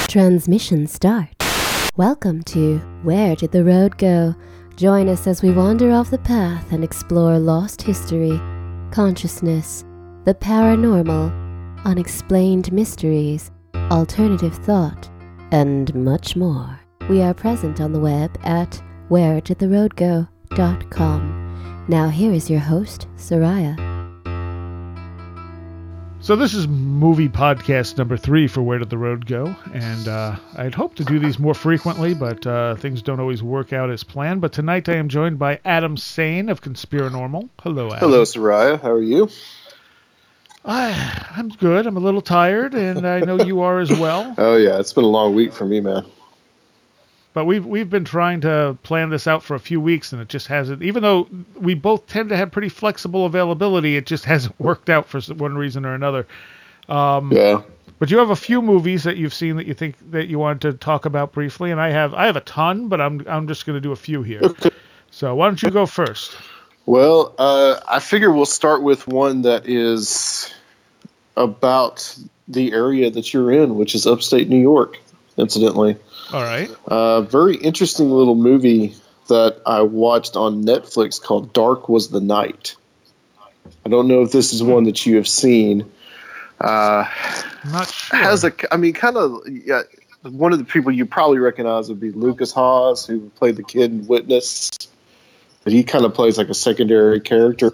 Transmission start. Welcome to Where Did the Road Go? Join us as we wander off the path and explore lost history, consciousness, the paranormal, unexplained mysteries, alternative thought, and much more. We are present on the web at wheredidtheroadgo.com. Now here is your host, Soraya. So this is movie podcast number 3 for Where Did the Road Go? And I'd hoped to do these more frequently, but things don't always work out as planned. But tonight I am joined by Adam Sane of Conspiranormal. Hello, Adam. Hello, Soraya. How are you? I'm good. I'm a little tired, and I know you are as well. Oh, yeah. It's been a long week for me, man. But we've been trying to plan this out for a few weeks, and it just hasn't. Even though we both tend to have pretty flexible availability, it just hasn't worked out for one reason or another. Yeah. But you have a few movies that you've seen that you think that you wanted to talk about briefly, and I have a ton, but I'm just going to do a few here. Okay. So why don't you go first? Well, I figure we'll start with one that is about the area that you're in, which is upstate New York, incidentally. All right. Very interesting little movie that I watched on Netflix called Dark Was the Night. I don't know if this is one that you have seen. Not sure. Has one of the people you probably recognize would be Lucas Haas, who played the kid in Witness. But he kind of plays like a secondary character.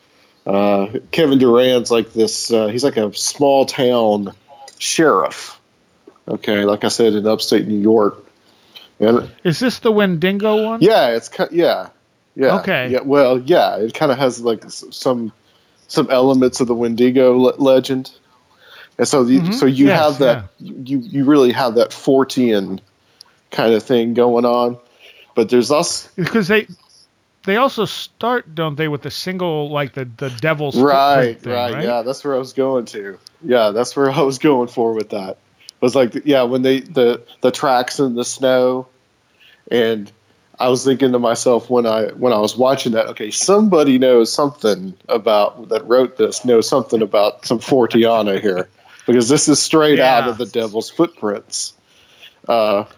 Kevin Durant's like this. He's like a small town sheriff. Okay, like I said, in upstate New York. And is this the Wendigo one? Yeah, yeah. Okay. Yeah, well, yeah, it kind of has like some elements of the Wendigo legend, and so you have that. Yeah. You really have that Fortean kind of thing going on, but there's also because they also start, don't they, with the single, like the devil's right, thing, right? Yeah, that's where I was going to. Yeah, that's where I was going for with that. It was like, yeah, when the tracks in the snow, and I was thinking to myself when I was watching that, okay, somebody knows something about that wrote this, knows something about some Forteana here, because this is straight out of the Devil's Footprints. Have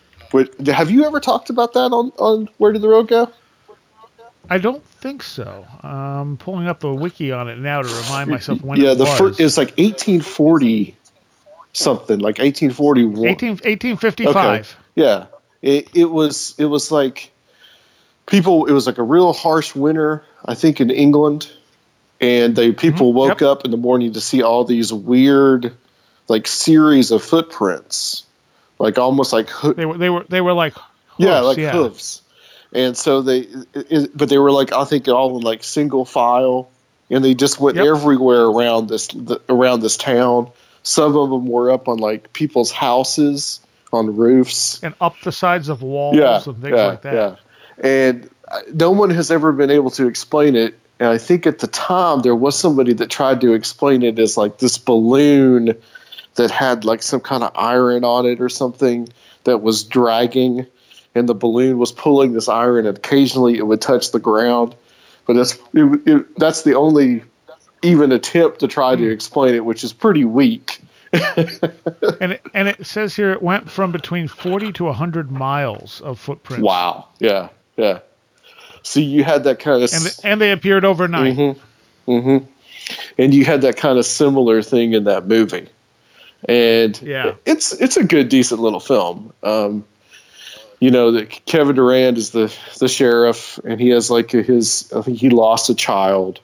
you ever talked about that on Where Did the Road Go? I don't think so. I'm pulling up a wiki on it now to remind myself when it was. Yeah, it's like 1840 something, like 1841. 1855. Okay. Yeah. It was like people, it was like a real harsh winter, I think, in England. And people woke up in the morning to see all these weird, like, series of footprints. Like almost like they were like hooves, hooves. And so but they were like, I think all in like single file, and they just went everywhere around this town. Some of them were up on like people's houses, on roofs, and up the sides of walls and things like that. Yeah, and no one has ever been able to explain it. And I think at the time there was somebody that tried to explain it as like this balloon that had like some kind of iron on it or something that was dragging, and the balloon was pulling this iron, and occasionally it would touch the ground. But that's the only even attempt to try to explain it, which is pretty weak. and it says here it went from between 40 to 100 miles of footprints. Wow. Yeah. So you had that kind of... And they appeared overnight. Mm-hmm. Mm-hmm. And you had that kind of similar thing in that movie. And it's a good, decent little film. That Kevin Durant is the sheriff, and he has like I think he lost a child.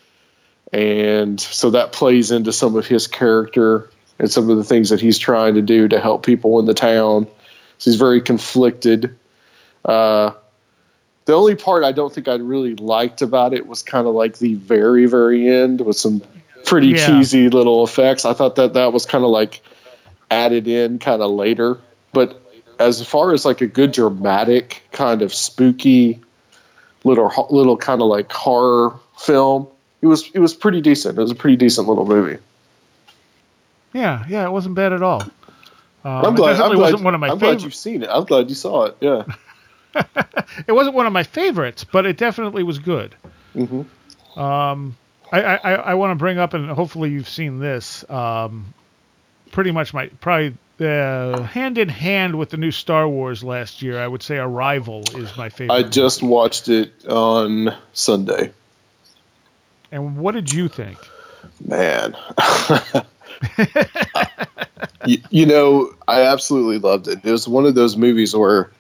And so that plays into some of his character and some of the things that he's trying to do to help people in the town. So he's very conflicted. The only part I don't think I really liked about it was kind of like the very, very end with some pretty cheesy little effects. I thought that was kind of like added in kind of later. But as far as like a good dramatic kind of spooky little kind of like horror film, it was pretty decent. It was a pretty decent little movie. Yeah, it wasn't bad at all. I'm glad you've seen it. I'm glad you saw it. Yeah. It wasn't one of my favorites, but it definitely was good. Mm-hmm. I want to bring up, and hopefully you've seen this. Pretty much probably hand in hand with the new Star Wars last year, I would say Arrival is my favorite. I just watched it on Sunday. And what did you think? Man. You know, I absolutely loved it. It was one of those movies where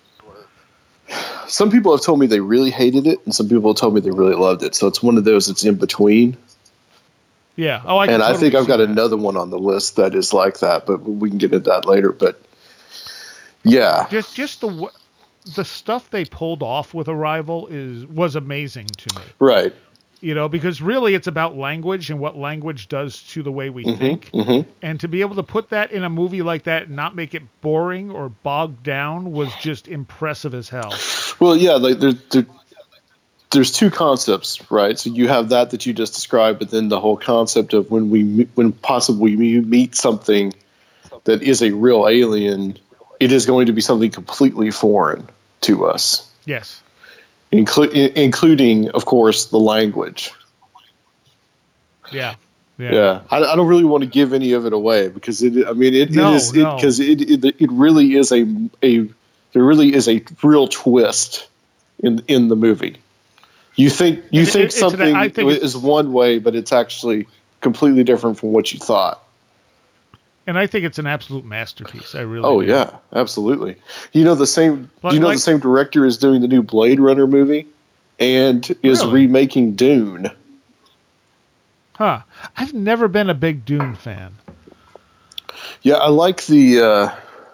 some people have told me they really hated it, and some people have told me they really loved it. So it's one of those that's in between. Yeah. Oh, I think I've got another one on the list that is like that, but we can get into that later. But yeah, just the stuff they pulled off with Arrival was amazing to me. Right. You know, because really it's about language and what language does to the way we think. Mm-hmm. And to be able to put that in a movie like that and not make it boring or bogged down was just impressive as hell. Well, yeah, like there's two concepts, right? So you have that you just described, but then the whole concept of when possibly we meet something that is a real alien, it is going to be something completely foreign to us. Yes. Including, of course, the language. Yeah. I don't really want to give any of it away because it really is there really is a real twist in the movie. You think something is one way, but it's actually completely different from what you thought. And I think it's an absolute masterpiece. I really. Oh do. Yeah, absolutely. You know the same director is doing the new Blade Runner movie, and is remaking Dune. Huh. I've never been a big Dune fan. Yeah, I like the.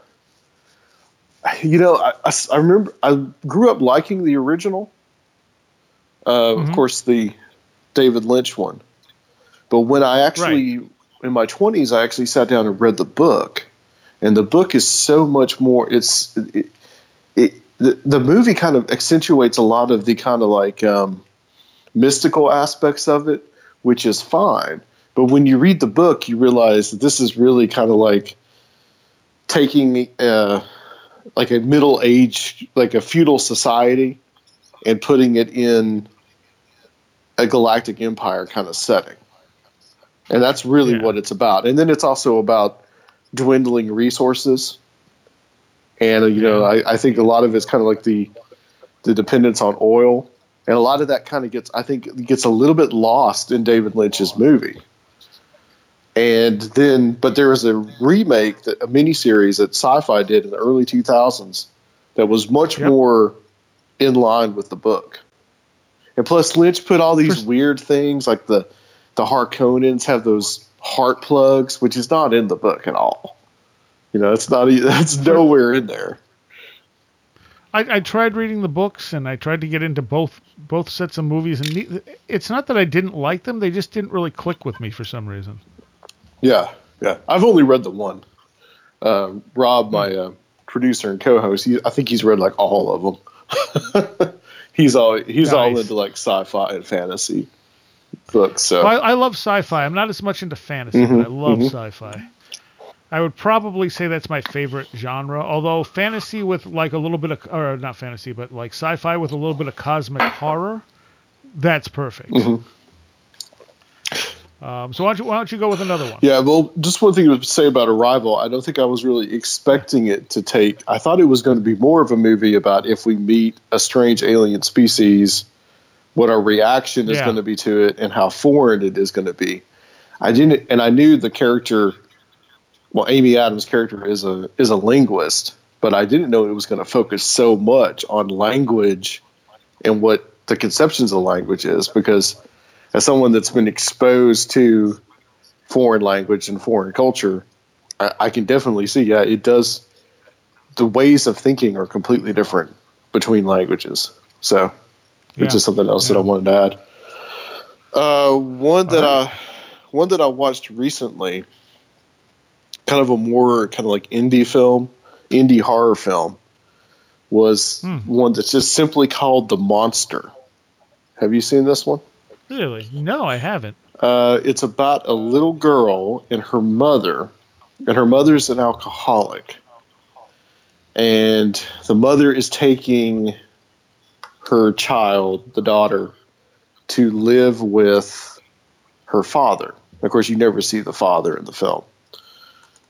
I remember I grew up liking the original. Of course, the David Lynch one. But when I actually, in my 20s, I actually sat down and read the book. And the book is so much more, the movie kind of accentuates a lot of the kind of like mystical aspects of it, which is fine. But when you read the book, you realize that this is really kind of like taking like a middle age, like a feudal society, and putting it in a galactic empire kind of setting. And that's really what it's about. And then it's also about dwindling resources. And, I think a lot of it's kind of like the dependence on oil. And a lot of that kind of gets a little bit lost in David Lynch's movie. And then, but there was a remake, a miniseries that Sci-Fi did in the early 2000s that was much more in line with the book. And plus Lynch put all these weird things like the Harkonnens have those heart plugs, which is not in the book at all. It's nowhere in there. I tried reading the books and I tried to get into both sets of movies, and it's not that I didn't like them, they just didn't really click with me for some reason. Yeah. I've only read the one. Rob, my producer and co-host, I think he's read like all of them. He's all into like sci-fi and fantasy books. So well, I love sci-fi. I'm not as much into fantasy, but I love sci-fi. I would probably say that's my favorite genre. Although fantasy with like a little bit of, or not fantasy, but like sci-fi with a little bit of cosmic horror, that's perfect. So why don't you go with another one? Yeah, well, just one thing to say about Arrival. I don't think I was really expecting it to take. I thought it was going to be more of a movie about if we meet a strange alien species, what our reaction is going to be to it, and how foreign it is going to be. I knew the character. Well, Amy Adams' character is a linguist, but I didn't know it was going to focus so much on language and what the conceptions of language is, because as someone that's been exposed to foreign language and foreign culture, I can definitely see, it does. The ways of thinking are completely different between languages. So it's just something else that I wanted to add. One that I watched recently, kind of a more kind of like indie horror film, was one that's just simply called The Monster. Have you seen this one? Really? No, I haven't. It's about a little girl and her mother, and her mother's an alcoholic. And the mother is taking her child, the daughter, to live with her father. Of course, you never see the father in the film.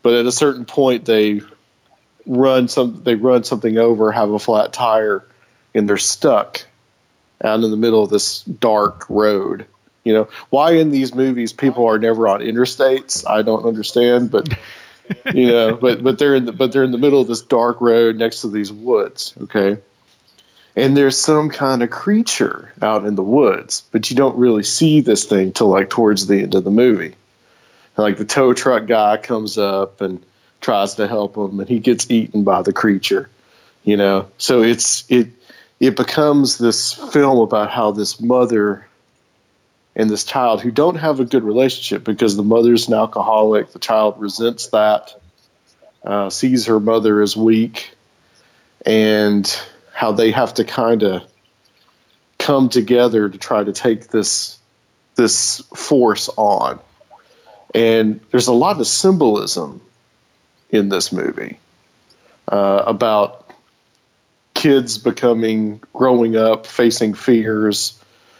but at a certain point they run something over, have a flat tire, and they're stuck out in the middle of this dark road. You know, why in these movies people are never on interstates, I don't understand, but you know, but they're in the middle of this dark road next to these woods, okay? And there's some kind of creature out in the woods, but you don't really see this thing till like towards the end of the movie. And, like, the tow truck guy comes up and tries to help him, and he gets eaten by the creature, you know? So it becomes this film about how this mother and this child who don't have a good relationship because the mother's an alcoholic, the child resents that, sees her mother as weak, and how they have to kind of come together to try to take this force on. And there's a lot of symbolism in this movie about kids growing up, facing fears,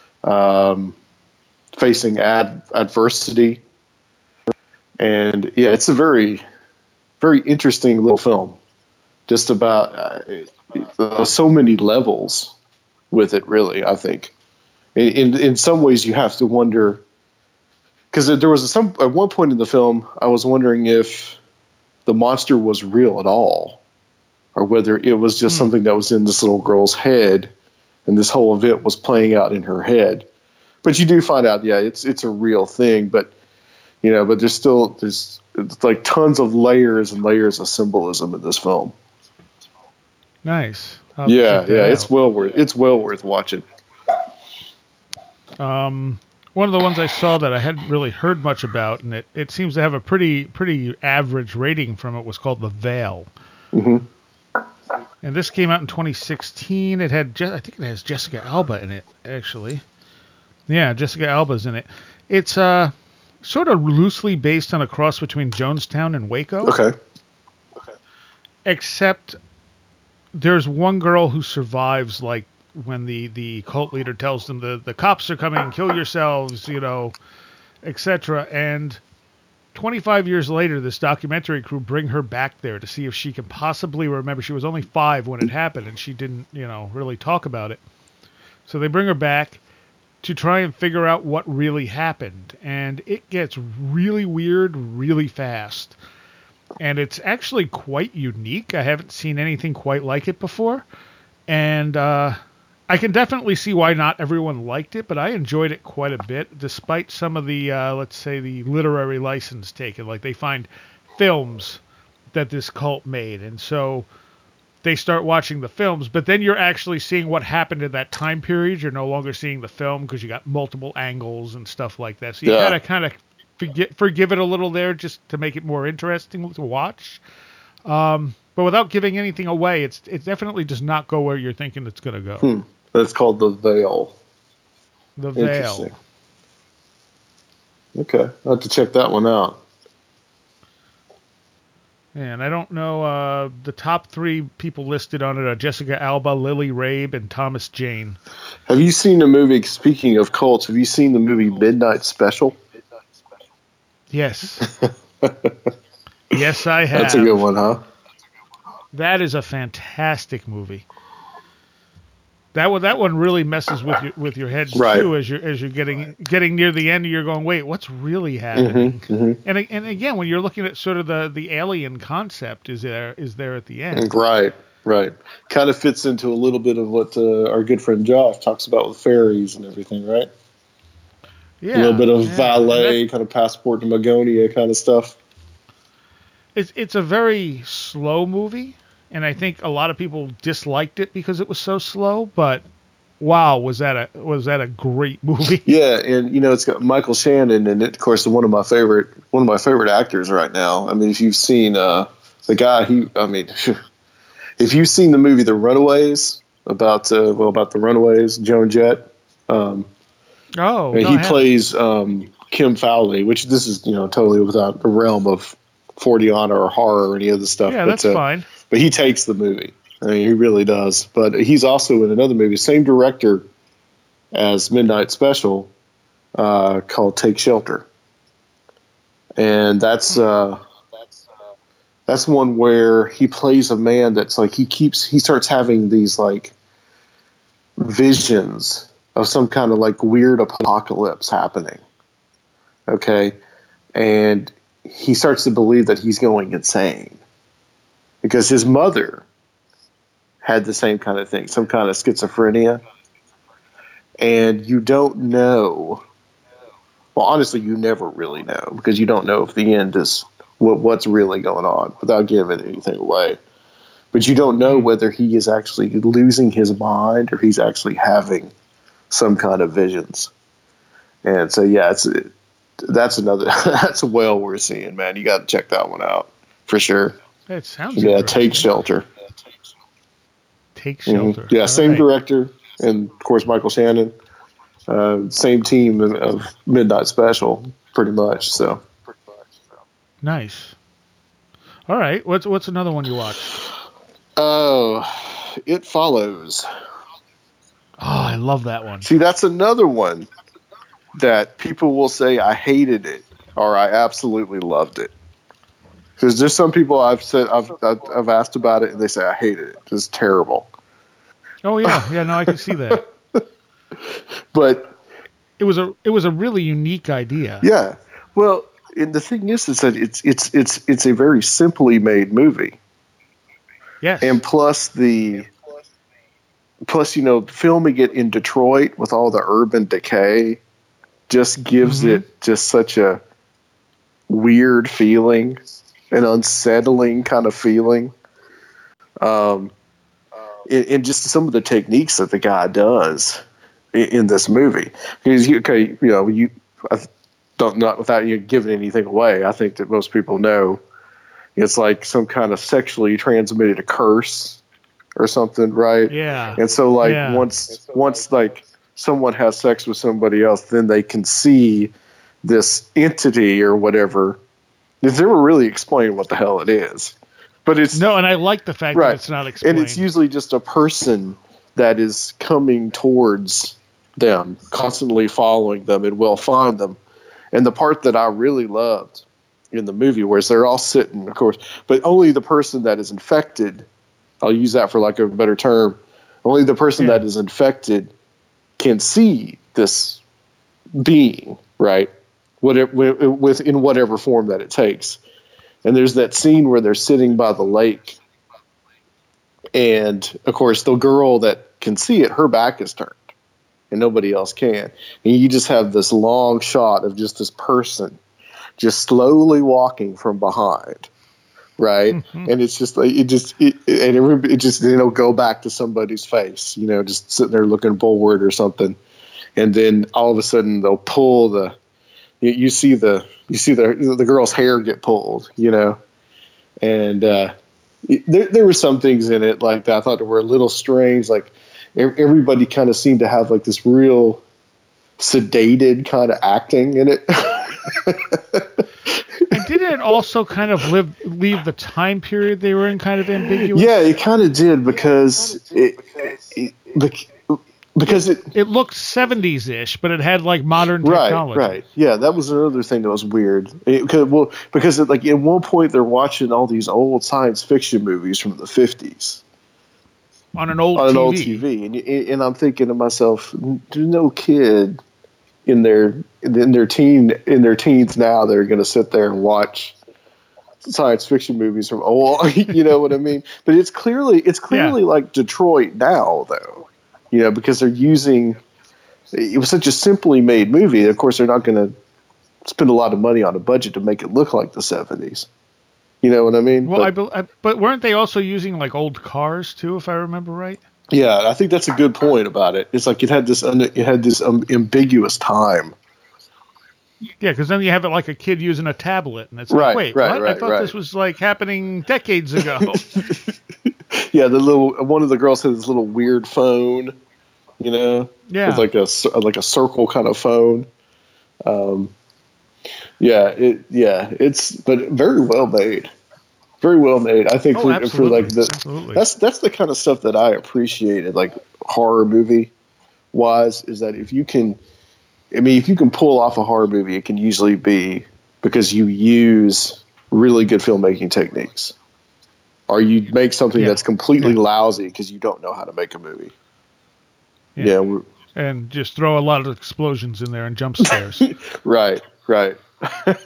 facing adversity. And yeah, it's a very, very interesting little film, just about so many levels with it, really. I think in some ways you have to wonder, because there was at one point in the film I was wondering if the monster was real at all, or whether it was just something that was in this little girl's head, and this whole event was playing out in her head. But you do find out, yeah, it's a real thing. But you know, but there's like tons of layers and layers of symbolism in this film. Nice. Yeah, it's well worth watching. One of the ones I saw that I hadn't really heard much about, and it seems to have a pretty average rating from it, was called The Veil. Mm-hmm. And this came out in 2016. I think it has Jessica Alba in it, actually. Yeah, Jessica Alba's in it. It's sort of loosely based on a cross between Jonestown and Waco. Okay. Except there's one girl who survives, like, when the cult leader tells them the cops are coming, kill yourselves, you know, etc. And 25 years later, this documentary crew bring her back there to see if she can possibly remember. She was only 5 when it happened, and she didn't, you know, really talk about it. So they bring her back to try and figure out what really happened. And it gets really weird really fast. And it's actually quite unique. I haven't seen anything quite like it before. And I can definitely see why not everyone liked it, but I enjoyed it quite a bit, despite some of the, let's say, the literary license taken. Like, they find films that this cult made, and so they start watching the films, but then you're actually seeing what happened in that time period. You're no longer seeing the film because you got multiple angles and stuff like that. So you gotta kind of forgive it a little there just to make it more interesting to watch. But without giving anything away, it definitely does not go where you're thinking it's going to go. It's called The Veil. The Veil. Okay, I'll have to check that one out. And I don't know, the top 3 people listed on it are Jessica Alba, Lily Rabe, and Thomas Jane. Have you seen the movie, speaking of cults, have you seen the movie Midnight Special? Yes. Yes, I have. That's a good one, huh? That is a fantastic movie. That one really messes with your head too, as you're getting near the end. You're going, wait, what's really happening? And again, when you're looking at sort of the alien concept, is there at the end? Right. Kind of fits into a little bit of what our good friend Josh talks about with fairies and everything, right? Yeah, a little bit of valet, kind of Passport to Magonia kind of stuff. It's a very slow movie. And I think a lot of people disliked it because it was so slow, but wow, was that a great movie? Yeah, and you know, it's got Michael Shannon, and of course one of my favorite actors right now. I mean, if you've seen the guy, if you've seen the movie The Runaways about the Runaways, Joan Jett. He plays Kim Fowley, which this is totally without the realm of 40 Honor or horror or any other stuff. Yeah, that's fine. But he takes the movie. I mean, he really does. But he's also in another movie, same director as Midnight Special, called Take Shelter. And that's That's one where he plays a man that's like he starts having these like visions of some kind of like weird apocalypse happening. Okay. And he starts to believe that he's going insane because his mother had the same kind of thing, some kind of schizophrenia. And you don't know. Well, honestly, you never really know because you don't know if the end is what's really going on without giving anything away. But you don't know whether he is actually losing his mind or he's actually having some kind of visions. And so, yeah, that's well worth seeing, man. You got to check that one out for sure. It sounds Take Shelter. Take Shelter. Mm-hmm. Yeah, all same director, and of course Michael Shannon. Same team of Midnight Special, pretty much. So nice. All right, what's another one you watched? Oh, It Follows. Oh, I love that one. See, that's another one that people will say I hated it or I absolutely loved it. Because there's some people I've asked about it and they say I hated it. It's terrible. Oh yeah, no, I can see that. But it was a really unique idea. Yeah. Well, and the thing is that it's a very simply made movie. Yes. And plus filming it in Detroit with all the urban decay just gives it just such a weird feeling, an unsettling kind of feeling. And just some of the techniques that the guy does in this movie. Because not without you giving anything away, I think that most people know it's like some kind of sexually transmitted curse or something, right? Yeah. And so once like someone has sex with somebody else, then they can see this entity or whatever. They've never really explained what the hell it is. But it's no, and I like the fact that it's not explained. And it's usually just a person that is coming towards them, constantly following them, and will find them. And the part that I really loved in the movie, where they're all sitting, of course, but only the person that is infected, I'll use that for like a better term, only the person that is infected can see this being, right? In whatever form that it takes. And there's that scene where they're sitting by the lake. And, of course, the girl that can see it, her back is turned. And nobody else can. And you just have this long shot of just this person just slowly walking from behind. Right? Mm-hmm. And it's just like, it just go back to somebody's face, just sitting there looking forward or something. And then all of a sudden they'll pull you see the girl's hair get pulled, and there were some things in it like that I thought were a little strange. Like everybody kind of seemed to have like this real sedated kind of acting in it. And didn't it also kind of leave the time period they were in kind of ambiguous? Yeah, it kind of did because it looked 70s-ish, but it had like modern technology. Right. Yeah, that was another thing that was weird. Because at one point they're watching all these old science fiction movies from the 50s on an old TV, and I'm thinking to myself, there's no kid in their teens now they're going to sit there and watch science fiction movies from old. You know what I mean? But it's clearly like Detroit now, though. Because they're using it was such a simply made movie. Of course, they're not going to spend a lot of money on a budget to make it look like the 70s. You know what I mean? Well, but weren't they also using like old cars too, if I remember right? Yeah, I think that's a good point about it. It's like it had this ambiguous time. Yeah, because then you have it like a kid using a tablet, and it's like, wait, what? I thought this was like happening decades ago. Yeah, one of the girls had this little weird phone, with like a circle kind of phone. It's but very well made, very well made. I think for like that's the kind of stuff that I appreciated, like horror movie wise, is that if you can pull off a horror movie, it can usually be because you use really good filmmaking techniques, or you make something that's completely lousy because you don't know how to make a movie. Yeah, and just throw a lot of explosions in there and jump scares. Right. I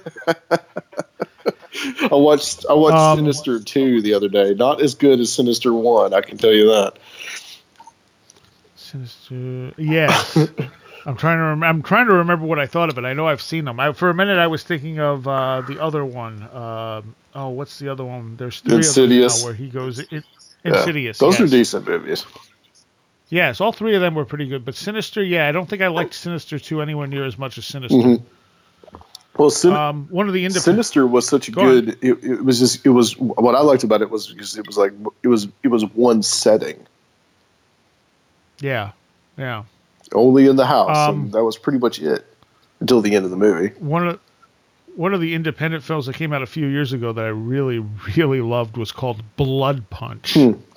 watched Sinister 2 the other day. Not as good as Sinister 1, I can tell you that. Sinister, yes. I'm trying to remember what I thought of it. I know I've seen them. For a minute, I was thinking of the other one. What's the other one? There's 3 Insidious. of them now where he goes. Insidious. Those are decent movies. Yes, all 3 of them were pretty good. But Sinister, I don't think I liked Sinister 2 anywhere near as much as Sinister. Mm-hmm. Well, one of the Sinister was such a good. It was what I liked about it was because it was like it was one setting. Yeah. Only in the house, and that was pretty much it until the end of the movie. One of the independent films that came out a few years ago that I really, really loved was called Blood Punch.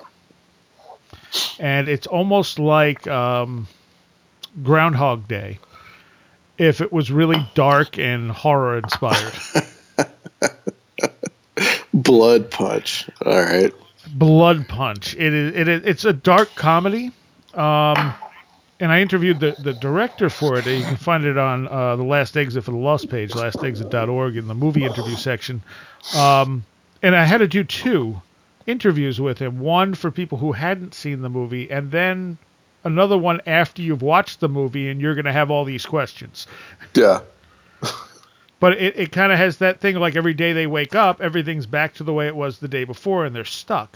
And it's almost like Groundhog Day if it was really dark and horror inspired. Blood Punch. All right. Blood Punch. It's a dark comedy. And I interviewed the director for it. You can find it on the Last Exit for the Lost page, lastexit.org, in the movie interview section. And I had to do 2 interviews with him. One for people who hadn't seen the movie, and then another one after you've watched the movie and you're going to have all these questions. Yeah. But it kind of has that thing like every day they wake up, everything's back to the way it was the day before, and they're stuck.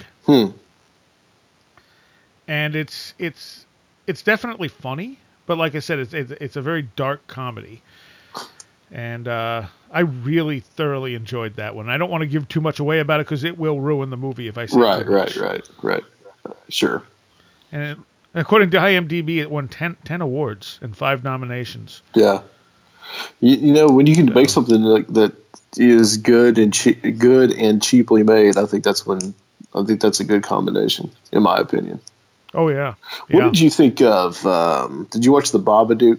And it's definitely funny, but like I said, it's a very dark comedy, and I really thoroughly enjoyed that one. I don't want to give too much away about it because it will ruin the movie if I say right. Sure. And according to IMDb, it won 10 awards and 5 nominations. Yeah. You know, when you can make something like that is good and cheaply made, I think that's a good combination, in my opinion. Oh, yeah. What did you think of, did you watch The Babadook?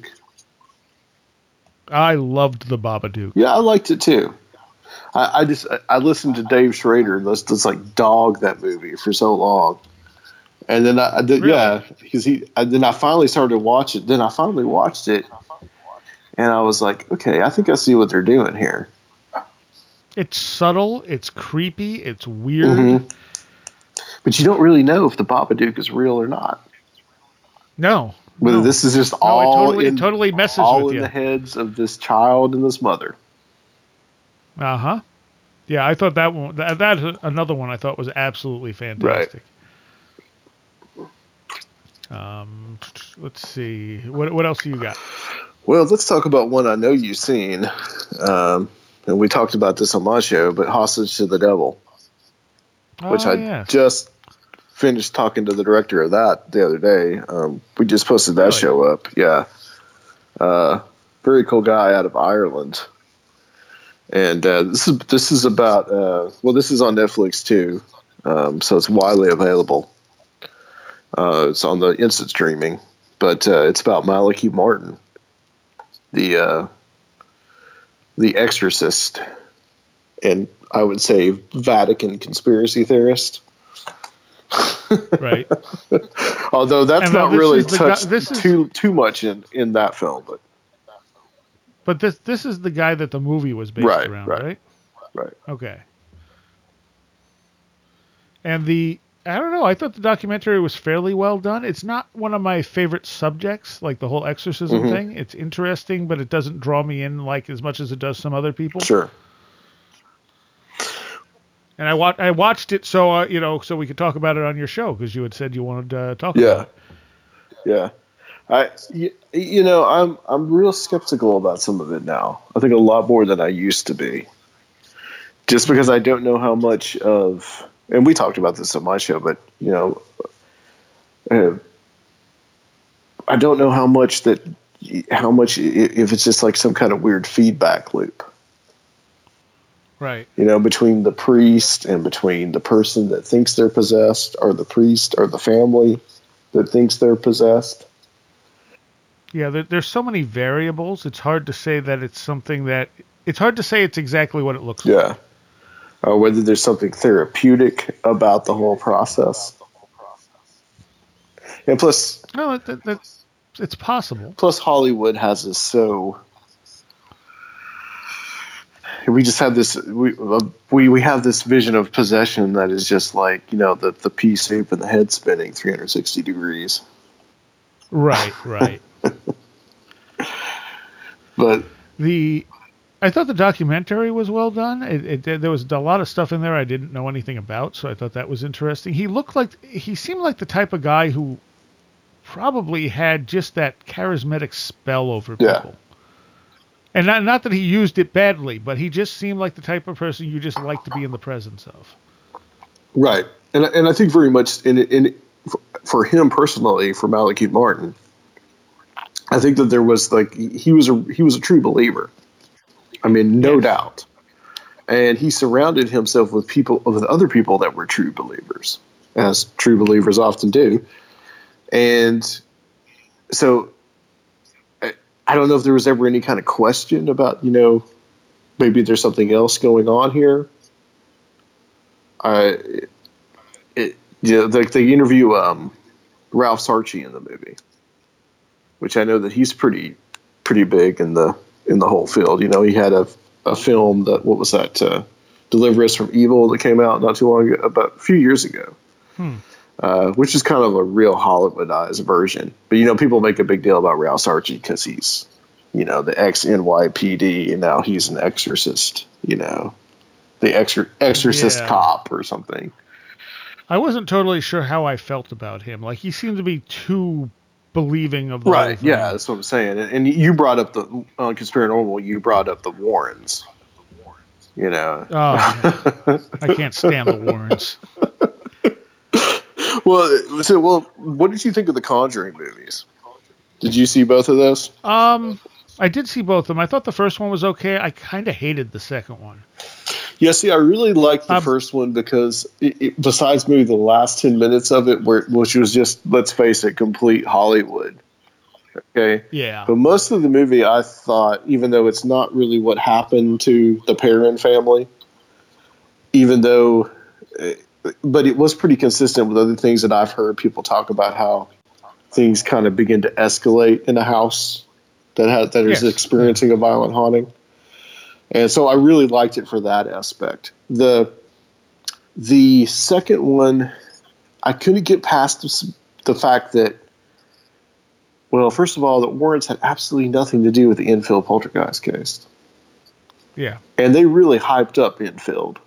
I loved The Babadook. Yeah, I liked it too. I listened to Dave Schrader just like dog that movie for so long. And then I did, really? Because then I finally started to watch it. Then I finally watched it. And I was like, okay, I think I see what they're doing here. It's subtle, it's creepy, it's weird. Mm-hmm. But you don't really know if the Babadook is real or not. No. Whether this is just it totally messes all with in you. The heads of this child and this mother. Uh-huh. Yeah, I thought that one, that's another one I thought was absolutely fantastic. Right. Let's see. What else do you got? Well, let's talk about one I know you've seen. And we talked about this on my show, but Hostage to the Devil. Which I just finished talking to the director of that the other day. We just posted that show up. Yeah. Very cool guy out of Ireland. And this is about this is on Netflix too. So it's widely available. It's on the instant streaming. But it's about Malachi Martin, the exorcist, and I would say Vatican conspiracy theorist. Right. Although that's not really touched too much in that film, but this is the guy that the movie was based around, right? Right. Okay. And I don't know, I thought the documentary was fairly well done. It's not one of my favorite subjects, like the whole exorcism thing. It's interesting, but it doesn't draw me in like as much as it does some other people. Sure. And I watched it so so we could talk about it on your show because you had said you wanted to talk about it. Yeah. I'm real skeptical about some of it now. I think a lot more than I used to be. Just because I don't know how much of, and we talked about this on my show, but I don't know how much if it's just like some kind of weird feedback loop. Right. Between the priest and between the person that thinks they're possessed, or the priest or the family that thinks they're possessed. Yeah, there's so many variables. It's hard to say that it's something that... It's hard to say it's exactly what it looks like. Yeah. or whether there's something therapeutic about the whole process. And plus, no, it's possible. Plus, Hollywood has us so. We just have this. We have this vision of possession that is just like, you know, the pea soup and the head spinning 360 degrees. Right. But I thought the documentary was well done. There was a lot of stuff in there I didn't know anything about, so I thought that was interesting. He seemed like the type of guy who probably had just that charismatic spell over people. Yeah. And not that he used it badly, but he just seemed like the type of person you just like to be in the presence of. Right. And I think very much for him personally, for Malekith Martin, I think that there was like he was a true believer. I mean, no doubt. And he surrounded himself with other people that were true believers, as true believers often do. And so I don't know if there was ever any kind of question about, you know, maybe there's something else going on here. Like they interview Ralph Sarchie in the movie, which I know that he's pretty big in the whole field. You know, he had a film that, what was that? Deliver Us from Evil, that came out not too long ago, about a few years ago. Which is kind of a real Hollywoodized version. But, you know, people make a big deal about Ralph Sarchie because he's, you know, the ex-NYPD, and now he's an exorcist, you know, the exorcist cop or something. I wasn't totally sure how I felt about him. Like, he seemed to be too believing of the right, yeah, that's what I'm saying. And you brought up on Conspiranormal, you brought up the Warrens. You know. Oh, I can't stand the Warrens. Well, what did you think of the Conjuring movies? Did you see both of those? I did see both of them. I thought the first one was okay. I kind of hated the second one. Yeah, see, I really liked the first one because besides maybe the last 10 minutes of it, which was just, let's face it, complete Hollywood. Okay? Yeah. But most of the movie, I thought, even though it's not really what happened to the Perron family, but it was pretty consistent with other things that I've heard people talk about, how things kind of begin to escalate in a house that is experiencing a violent haunting. And so I really liked it for that aspect. The second one, I couldn't get past the fact that, well, first of all, that Warrens had absolutely nothing to do with the Enfield poltergeist case. Yeah. And they really hyped up Enfield.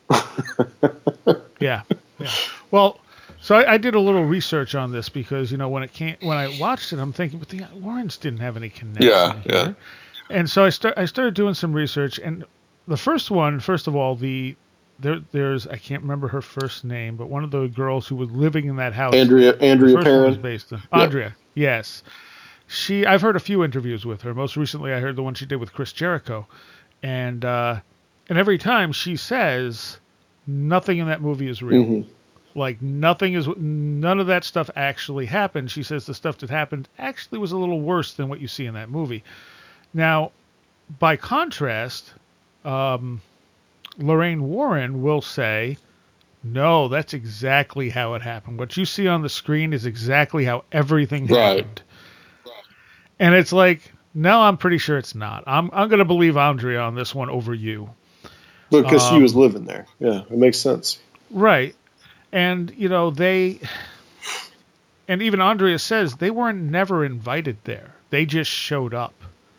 Yeah. Well, so I did a little research on this because, you know, when I watched it, I'm thinking, but the Warrens didn't have any connection here. And so I started doing some research, and the first one, first of all, there's I can't remember her first name, but one of the girls who was living in that house, Andrea Perron, Andrea, yes, I've heard a few interviews with her. Most recently, I heard the one she did with Chris Jericho, and every time she says nothing in that movie is real. Mm-hmm. Like none of that stuff actually happened. She says the stuff that happened actually was a little worse than what you see in that movie. Now, by contrast, Lorraine Warren will say, no, that's exactly how it happened. What you see on the screen is exactly how everything happened. Right. And it's like, no, I'm pretty sure it's not. I'm going to believe Andrea on this one over you. Because she was living there. Yeah, it makes sense. Right. And, you know, and even Andrea says they weren't never invited there. They just showed up.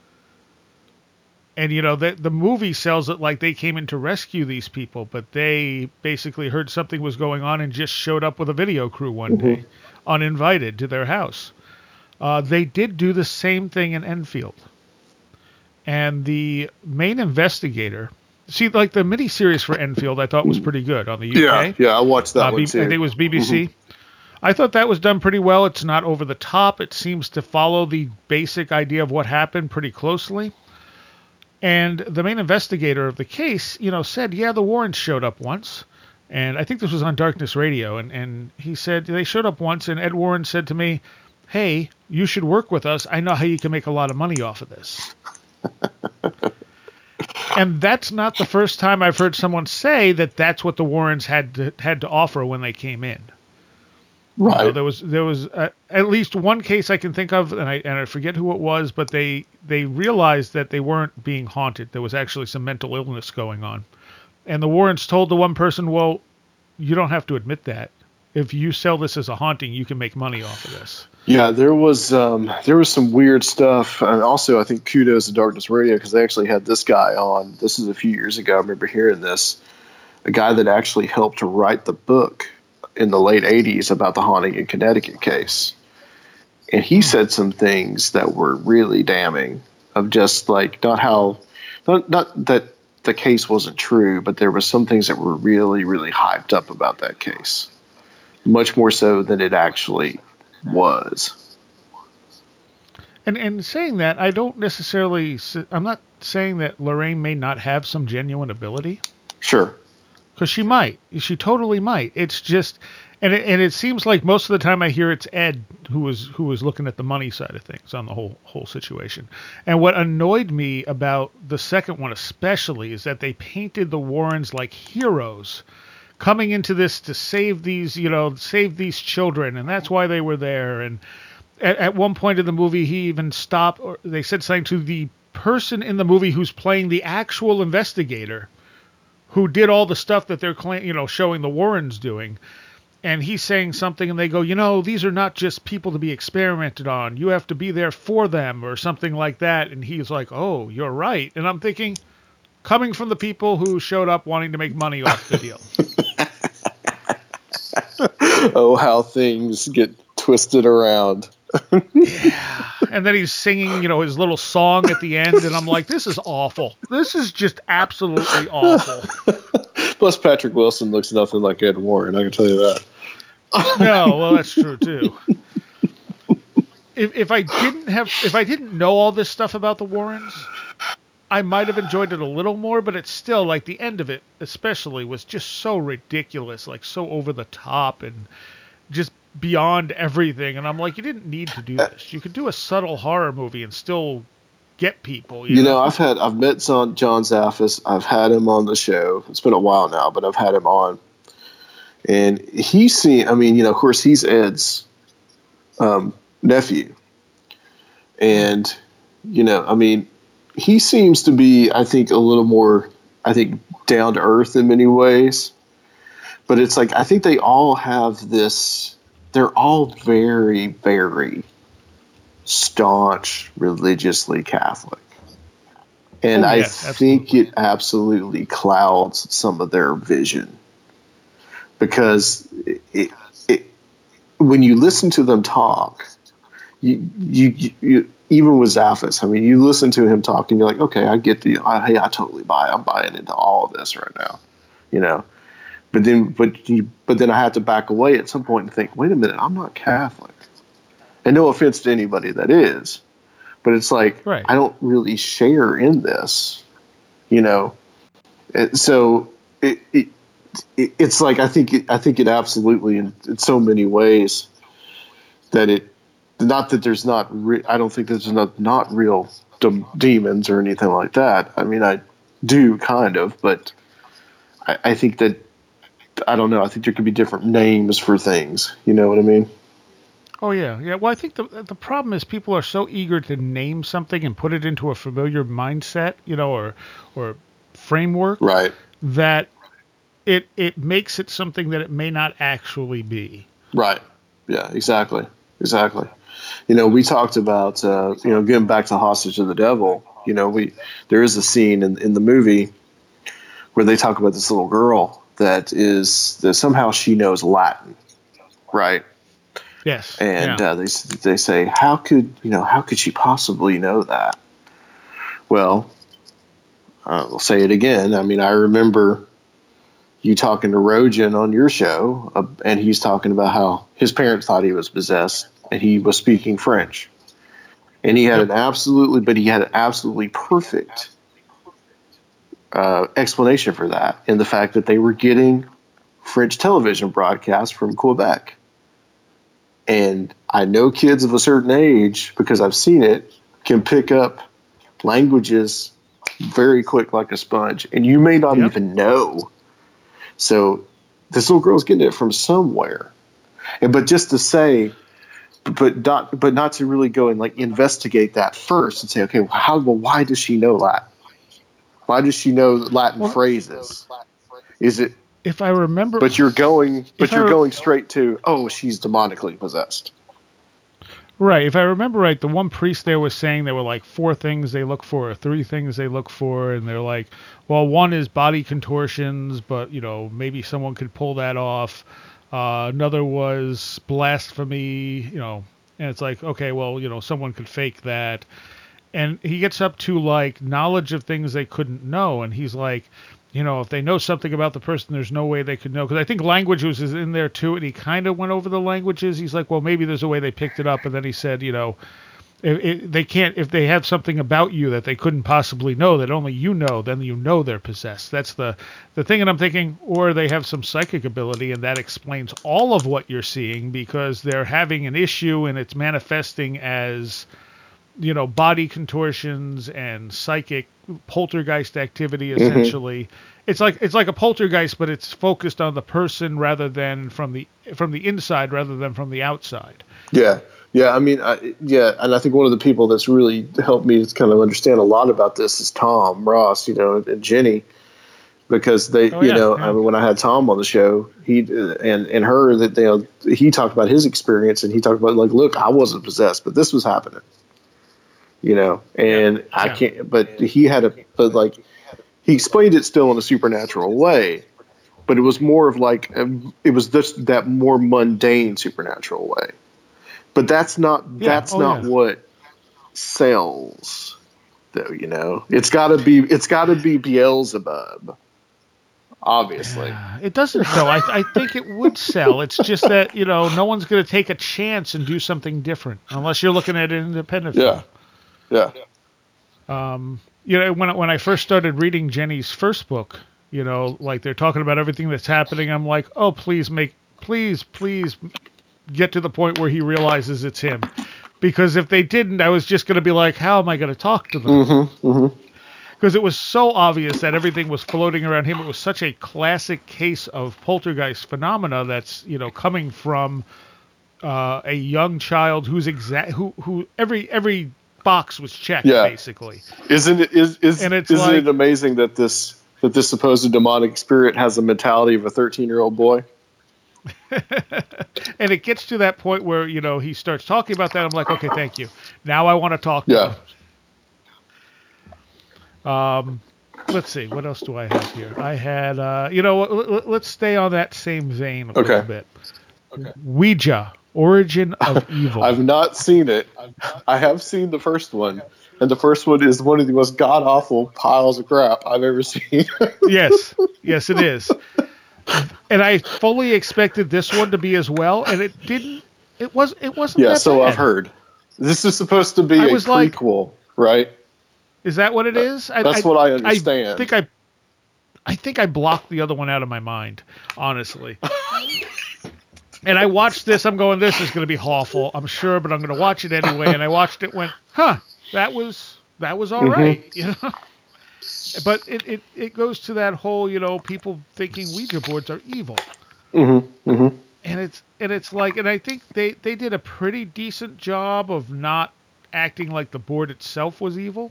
And, you know, the movie sells it like they came in to rescue these people, but they basically heard something was going on and just showed up with a video crew one day, uninvited, to their house. They did do the same thing in Enfield. And the main investigator... See, like the miniseries for Enfield, I thought was pretty good on the UK. Yeah, I watched that one too. I think it was BBC. I thought that was done pretty well. It's not over the top. It seems to follow the basic idea of what happened pretty closely. And the main investigator of the case, you know, said, yeah, the Warrens showed up once. And I think this was on Darkness Radio. And he said, they showed up once, and Ed Warren said to me, hey, you should work with us. I know how you can make a lot of money off of this. And that's not the first time I've heard someone say that that's what the Warrens had to offer when they came in. Right. You know, there was at least one case I can think of, and I forget who it was, but they realized that they weren't being haunted. There was actually some mental illness going on, and the Warrens told the one person, "Well, you don't have to admit that. If you sell this as a haunting, you can make money off of this." Yeah, there was some weird stuff, and also I think kudos to Darkness Radio because they actually had this guy on. This is a few years ago. I remember hearing this, a guy that actually helped to write the book in the late 80s about the haunting in Connecticut case. And he said some things that were really damning of just like not that the case wasn't true, but there was some things that were really, really hyped up about that case. Much more so than it actually was. And saying that, I don't necessarily, I'm not saying that Lorraine may not have some genuine ability. Sure. Because she might. She totally might. It's just, and it seems like most of the time I hear it's Ed who was looking at the money side of things on the whole situation. And what annoyed me about the second one especially is that they painted the Warrens like heroes coming into this to save these children, and that's why they were there. And at one point in the movie, he even stopped, or they said something to the person in the movie who's playing the actual investigator, who did all the stuff that they're showing the Warrens doing. And he's saying something, and they go, these are not just people to be experimented on. You have to be there for them, or something like that. And he's like, oh, you're right. And I'm thinking, coming from the people who showed up wanting to make money off the deal. Oh, how things get twisted around. Yeah. And then he's singing, his little song at the end, and I'm like, this is awful. This is just absolutely awful. Plus, Patrick Wilson looks nothing like Ed Warren, I can tell you that. No, well, that's true, too. If I didn't know all this stuff about the Warrens, I might have enjoyed it a little more, but it's still, like, the end of it, especially, was just so ridiculous, like, so over the top, and just beyond everything. And I'm like, you didn't need to do this. You could do a subtle horror movie and still get people. You know? I've met John Zaffis. I've had him on the show. It's been a while now, but I've had him on. And of course, he's Ed's nephew. And, he seems to be, I think, a little more, down to earth in many ways. But it's like, I think they all have this, they're all very, very staunch, religiously Catholic. And I think it absolutely clouds some of their vision. Because when you listen to them talk, you even with Zaffis, you listen to him talk and you're like, okay, I get I totally buy. I'm buying into all of this right now, But then I have to back away at some point and think, wait a minute, I'm not Catholic. And no offense to anybody that is, but it's like, right. I don't really share in this, So it's like, I think it absolutely, in so many ways, that it, not that there's not, I don't think there's not real demons or anything like that. I do kind of, but I think that, I don't know. I think there could be different names for things. You know what I mean? Oh, yeah. Yeah. Well, I think the problem is people are so eager to name something and put it into a familiar mindset, or framework. Right. That it makes it something that it may not actually be. Right. Yeah, exactly. We talked about, getting back to Hostage of the Devil, there is a scene in the movie where they talk about this little girl that somehow she knows Latin, right? Yes. And they say, how could she possibly know that? Well, I'll say it again. I remember you talking to Rogan on your show, and he's talking about how his parents thought he was possessed, and he was speaking French, and he had an absolutely perfect explanation for that, in the fact that they were getting French television broadcasts from Quebec. And I know kids of a certain age, because I've seen it, can pick up languages very quick like a sponge, and you may not even know. So this little girl's getting it from somewhere. But just to say, but not to really go and like investigate that first and say, okay, why does she know Latin? Why does she know Latin phrases? Is it? If I remember, but you're going straight to, oh, she's demonically possessed. Right. If I remember right, the one priest there was saying there were like 4 things they look for, or 3 things they look for, and they're like, well, one is body contortions, but maybe someone could pull that off. Another was blasphemy, and it's like, okay, well, someone could fake that. And he gets up to like knowledge of things they couldn't know, and he's like, if they know something about the person, there's no way they could know. Because I think language was in there too, and he kind of went over the languages. He's like, well, maybe there's a way they picked it up. And then he said, if they have something about you that they couldn't possibly know, that only you know, then they're possessed. That's the thing. And I'm thinking, or they have some psychic ability, and that explains all of what you're seeing, because they're having an issue and it's manifesting as, body contortions and psychic poltergeist activity, essentially. Mm-hmm. It's like a poltergeist, but it's focused on the person rather than from the inside rather than from the outside. Yeah. I mean, and I think one of the people that's really helped me to kind of understand a lot about this is Tom Ross, and Jenny, because they, I mean, when I had Tom on the show, he and her, that he talked about his experience, and he talked about like, look, I wasn't possessed, but this was happening. I can't, but he he explained it still in a supernatural way, but it was more of like, it was just that more mundane supernatural way. But that's not what sells, though. It's gotta be Beelzebub. Obviously. It doesn't though. I think it would sell. It's just that, no one's gonna take a chance and do something different unless you're looking at an independent film. Yeah. When I first started reading Jenny's first book, like they're talking about everything that's happening, I'm like, oh, please get to the point where he realizes it's him. Because if they didn't, I was just going to be like, how am I going to talk to them? Mm-hmm. Because it was so obvious that everything was floating around him. It was such a classic case of poltergeist phenomena that's, coming from a young child who's who every box was checked, basically. Isn't it amazing that this supposed demonic spirit has the mentality of a 13-year-old boy? And it gets to that point where, he starts talking about that. I'm like, okay, thank you. Now I want to talk to him. Let's see. What else do I have here? I had, let's stay on that same vein a little bit. Okay. Ouija, Origin of Evil. I've not seen it. I have seen the first one. And the first one is one of the most god-awful piles of crap I've ever seen. Yes, it is. And I fully expected this one to be as well, and it didn't. It wasn't. Yeah, that so bad. I've heard. This is supposed to be a prequel, right? Is that what it is? That's what I understand. I think I blocked the other one out of my mind, honestly. And I watched this. I'm going, this is going to be awful, I'm sure, but I'm going to watch it anyway. And I watched it, went, that was all right, But it goes to that whole, people thinking Ouija boards are evil. Mm-hmm. Mm-hmm. And it's like, and I think they did a pretty decent job of not acting like the board itself was evil.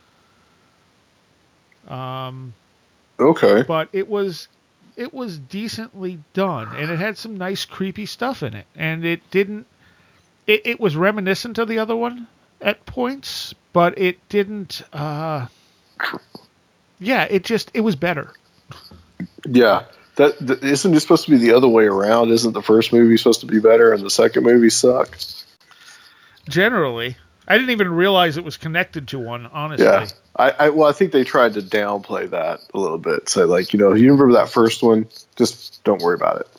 Okay. But it was decently done, and it had some nice creepy stuff in it, and it didn't. It was reminiscent of the other one at points, but it didn't. It was better. Yeah, that isn't it supposed to be the other way around? Isn't the first movie supposed to be better and the second movie suck? Generally, I didn't even realize it was connected to one. Honestly, yeah. I think they tried to downplay that a little bit. So, like, you remember that first one? Just don't worry about it.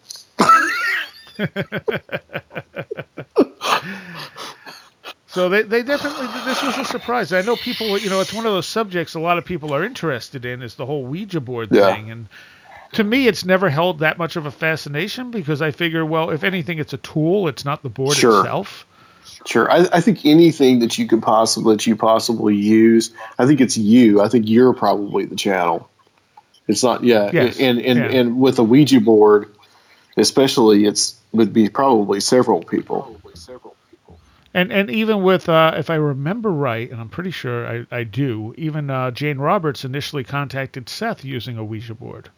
So they definitely, this was a surprise. I know people, it's one of those subjects a lot of people are interested in, is the whole Ouija board thing. And to me, it's never held that much of a fascination, because I figure, well, if anything, it's a tool. It's not the board itself. Sure. I think anything that you possibly use, I think it's you. I think you're probably the channel. It's not, yeah. Yes. And with a Ouija board, especially, would be probably several people. And even with, if I remember right, and I'm pretty sure I do, even Jane Roberts initially contacted Seth using a Ouija board.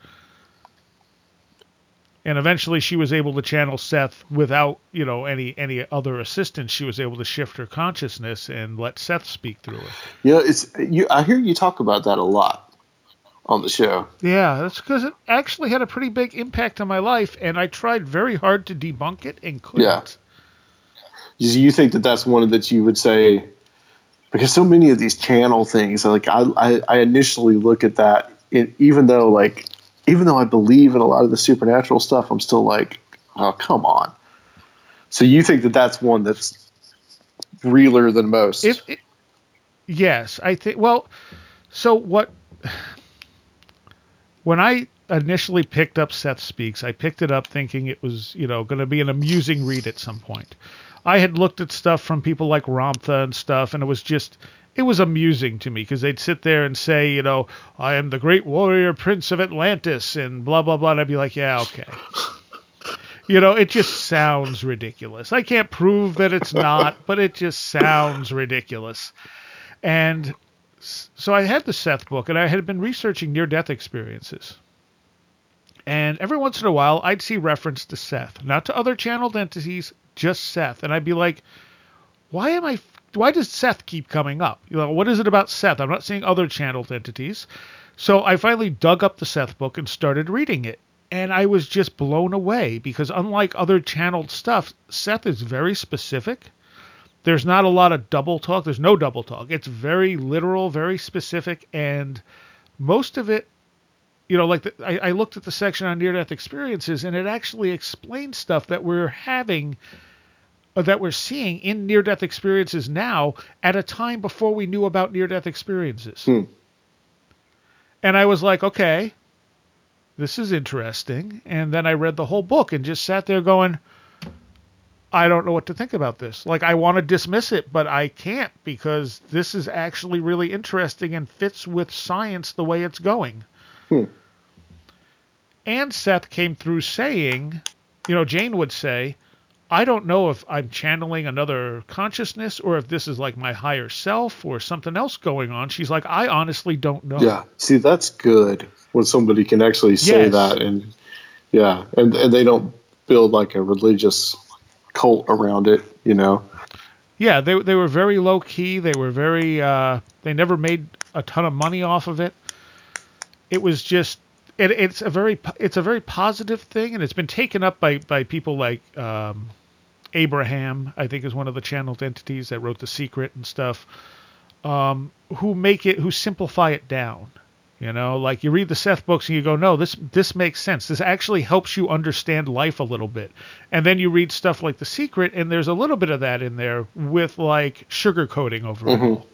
And eventually she was able to channel Seth without, any other assistance. She was able to shift her consciousness and let Seth speak through her. I hear you talk about that a lot on the show. Yeah, that's because it actually had a pretty big impact on my life, and I tried very hard to debunk it and couldn't. Yeah. You think that's one that you would say, because so many of these channel things, like I initially look at that, even though I believe in a lot of the supernatural stuff, I'm still like, oh, come on. So you think that's one that's realer than most? Yes, I think. Well, so what? When I initially picked up Seth Speaks, I picked it up thinking it was, going to be an amusing read at some point. I had looked at stuff from people like Ramtha and stuff, and it was amusing to me because they'd sit there and say, I am the great warrior prince of Atlantis and blah, blah, blah. And I'd be like, yeah, okay. It just sounds ridiculous. I can't prove that it's not, but it just sounds ridiculous. And so I had the Seth book, and I had been researching near-death experiences. And every once in a while, I'd see reference to Seth, not to other channeled entities, just Seth. And I'd be like, why does Seth keep coming up? What is it about Seth? I'm not seeing other channeled entities. So I finally dug up the Seth book and started reading it. And I was just blown away because unlike other channeled stuff, Seth is very specific. There's not a lot of double talk. There's no double talk. It's very literal, very specific. And most of it, I looked at the section on near-death experiences, and it actually explains stuff that we're seeing in near-death experiences now at a time before we knew about near-death experiences. And I was like, okay, this is interesting. And then I read the whole book and just sat there going, I don't know what to think about this. I want to dismiss it, but I can't because this is actually really interesting and fits with science the way it's going. And Seth came through saying, Jane would say, I don't know if I'm channeling another consciousness or if this is like my higher self or something else going on. She's like, I honestly don't know. Yeah. See, that's good when somebody can actually say that. And yeah. And they don't build like a religious cult around it, Yeah. They were very low key. They were very, they never made a ton of money off of it. It was just, it's a very positive thing. And it's been taken up by people like, Abraham, I think, is one of the channeled entities that wrote The Secret and stuff, who simplify it down. You read the Seth books and you go, no, this makes sense. This actually helps you understand life a little bit. And then you read stuff like The Secret, and there's a little bit of that in there with sugarcoating over it all.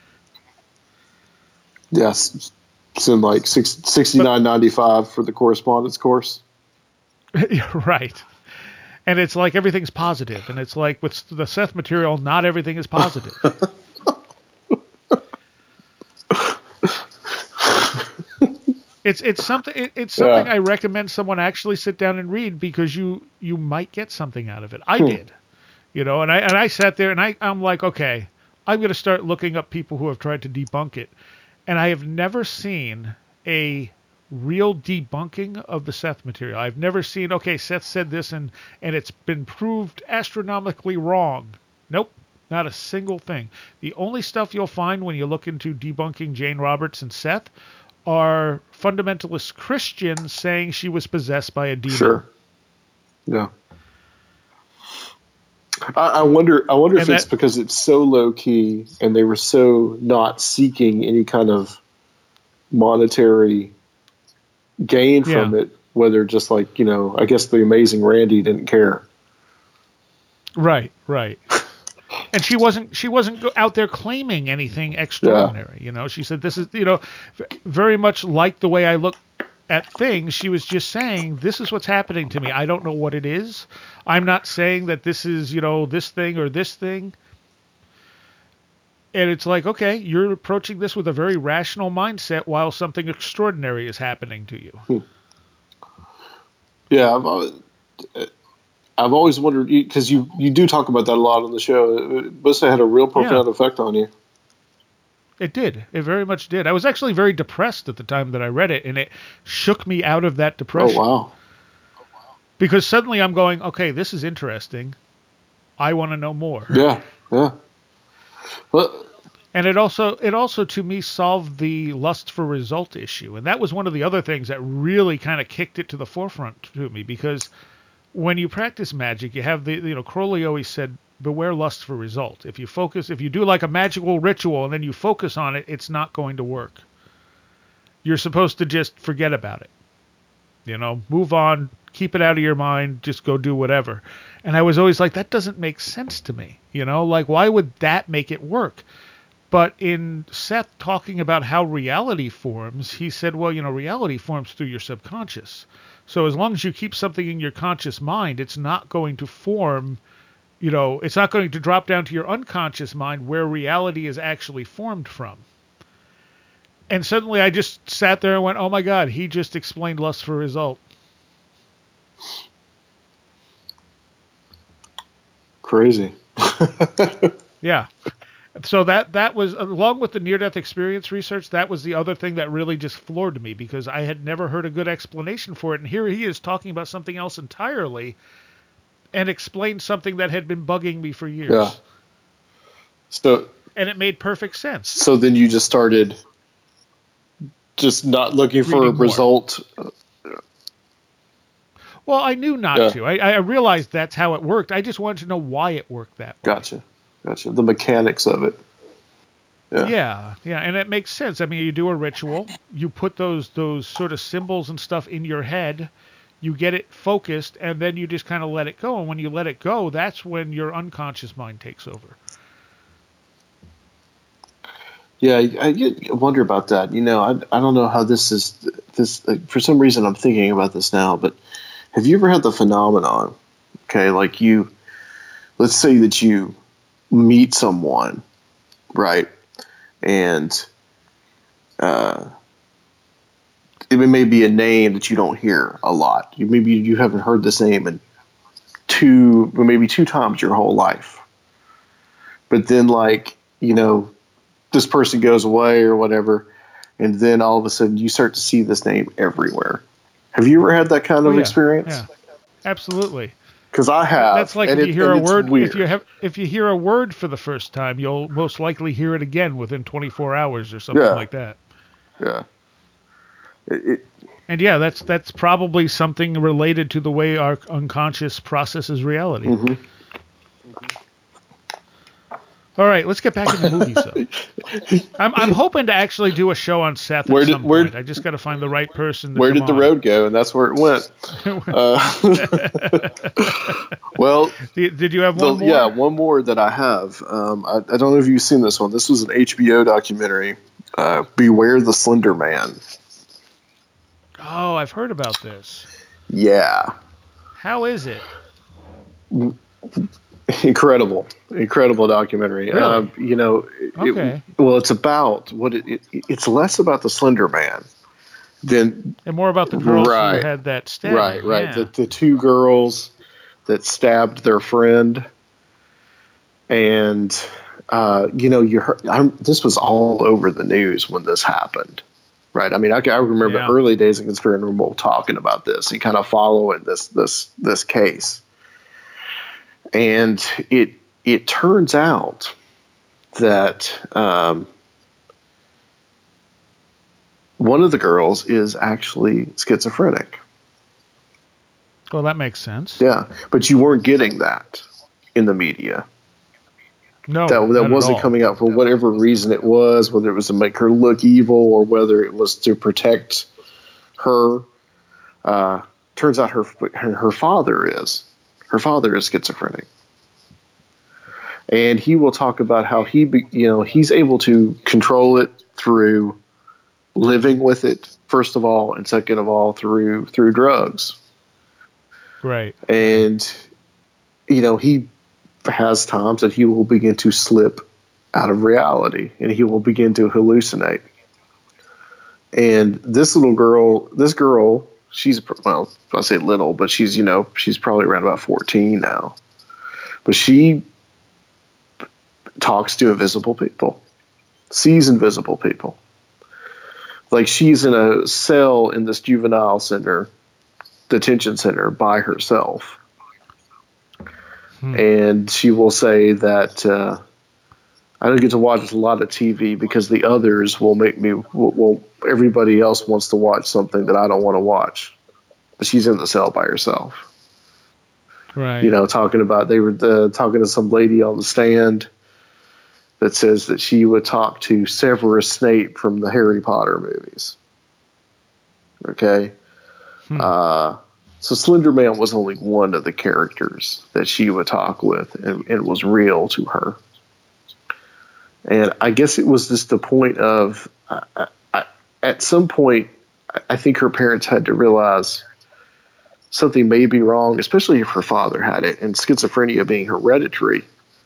Yes, it's in $69.95 for the correspondence course. Right. And it's like everything's positive. And it's like with the Seth material, not everything is positive. It's something I recommend someone actually sit down and read because you might get something out of it. I did. And I sat there and I'm like, okay, I'm going to start looking up people who have tried to debunk it. And I have never seen a real debunking of the Seth material. I've never seen, okay, Seth said this and it's been proved astronomically wrong. Nope, not a single thing. The only stuff you'll find when you look into debunking Jane Roberts and Seth are fundamentalist Christians saying she was possessed by a demon. Sure. Yeah. I wonder if it's because it's so low key and they were so not seeking any kind of monetary gain from it, whether just I guess the amazing Randy didn't care. Right. And she wasn't out there claiming anything extraordinary. She said, this is, very much like the way I look at things. She was just saying, this is what's happening to me. I don't know what it is. I'm not saying that this is, this thing or this thing. And it's like, okay, you're approaching this with a very rational mindset while something extraordinary is happening to you. Yeah, I've always wondered, because you do talk about that a lot on the show. It must have had a real profound effect on you. It did. It very much did. I was actually very depressed at the time that I read it, and it shook me out of that depression. Oh, wow. Because suddenly I'm going, okay, this is interesting. I want to know more. Yeah. Well, and it also to me solved the lust for result issue, and that was one of the other things that really kind of kicked it to the forefront to me, because when you practice magic, you have Crowley always said, beware lust for result. If you do like a magical ritual and then you focus on it, it's not going to work. You're supposed to just forget about it. Move on, keep it out of your mind, just go do whatever. And I was always like, that doesn't make sense to me. Like, why would that make it work? But in Seth talking about how reality forms, he said, well, reality forms through your subconscious. So as long as you keep something in your conscious mind, it's not going to form, it's not going to drop down to your unconscious mind where reality is actually formed from. And suddenly I just sat there and went, oh my God, he just explained lust for result. Crazy. Yeah. So that was, along with the near-death experience research, that was the other thing that really just floored me, because I had never heard a good explanation for it. And here he is talking about something else entirely and explained something that had been bugging me for years. Yeah. And it made perfect sense. So then you just started just not looking for a result. Well, I knew not to. I realized that's how it worked. I just wanted to know why it worked that way. Gotcha. The mechanics of it. Yeah. And it makes sense. I mean, you do a ritual, you put those sort of symbols and stuff in your head, you get it focused, and then you just kind of let it go. And when you let it go, that's when your unconscious mind takes over. Yeah, I wonder about that. I don't know how this is. For some reason, I'm thinking about this now. But have you ever had the phenomenon? Okay, like let's say that you meet someone, right? And it may be a name that you don't hear a lot. Maybe you haven't heard this name in maybe two times your whole life. But then, this person goes away or whatever, and then all of a sudden you start to see this name everywhere. Have you ever had that kind of experience? Yeah, absolutely. Because I have. That's like if you hear a word. If you hear a word for the first time, you'll most likely hear it again within 24 hours or something like that. Yeah. And that's probably something related to the way our unconscious processes reality. Mm-hmm. All right, let's get back to the movies, though. I'm hoping to actually do a show on Seth at some point. I just got to find the right person. Where did the road go? And that's where it went. Well, did you have one more? Yeah, one more that I have. I don't know if you've seen this one. This was an HBO documentary. Beware the Slender Man. Oh, I've heard about this. Yeah. How is it? Incredible documentary. Really? Okay. It's about it's less about the Slender Man than and more about the girls who had that stab. Right. Yeah. The two girls that stabbed their friend, and you heard this was all over the news when this happened. Right. I mean, I remember the early days of Conspiranormal talking about this and kind of following this case. And it turns out that one of the girls is actually schizophrenic. Well, that makes sense. Yeah, but you weren't getting that in the media. No, that wasn't coming out for whatever reason it was, whether it was to make her look evil or whether it was to protect her. Turns out her father is schizophrenic, and he will talk about how he's able to control it through living with it, first of all, and second of all, through drugs. Right. And, he has times that he will begin to slip out of reality and he will begin to hallucinate. And this girl, she's, well, I say little, but she's probably around about 14 now. But she talks to invisible people, sees invisible people. Like she's in a cell in this juvenile detention center by herself. And she will say that I don't get to watch a lot of TV because the others will make me. Everybody else wants to watch something that I don't want to watch, but she's in the cell by herself. Right. Talking about they were talking to some lady on the stand that says that she would talk to Severus Snape from the Harry Potter movies. Okay. So Slender Man was only one of the characters that she would talk with and was real to her. And I guess it was just the point of, at some point, I think her parents had to realize something may be wrong, especially if her father had it, and schizophrenia being hereditary.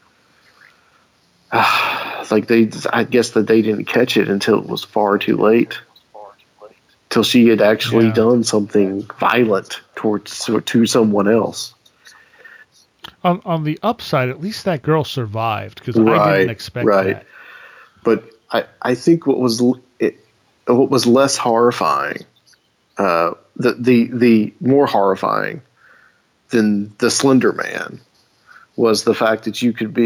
I guess that they didn't catch it until it was far too late. Till she had actually done something violent to someone else. On the upside, at least that girl survived because I didn't expect that. But I think what was less horrifying, the more horrifying than the Slender Man, was the fact that you could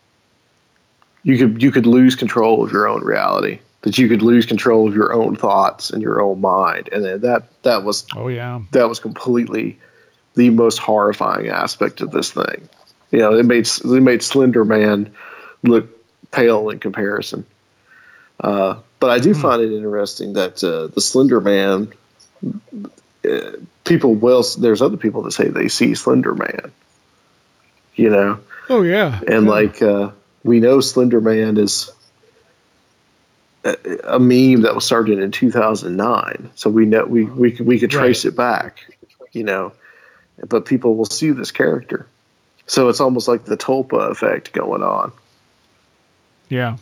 lose control of your own reality. That you could lose control of your own thoughts and your own mind, and then that was completely the most horrifying aspect of this thing. It made Slender Man look pale in comparison. But I do find it interesting that the Slender Man, there's other people that say they see Slender Man. Oh yeah, and we know Slender Man is a meme that was started in 2009, so we know we could trace it back, but people will see this character, so it's almost like the Tulpa effect going on. Yeah.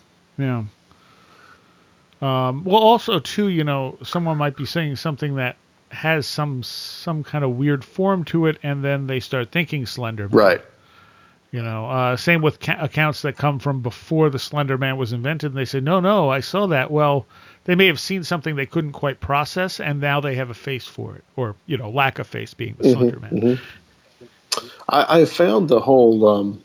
Well, also too, someone might be saying something that has some kind of weird form to it, and then they start thinking Slender Man. Right. Same with accounts that come from before the Slender Man was invented, and they say, no, I saw that. Well, they may have seen something they couldn't quite process, and now they have a face for it, or, lack of face being the Slender Man. Mm-hmm. I found the whole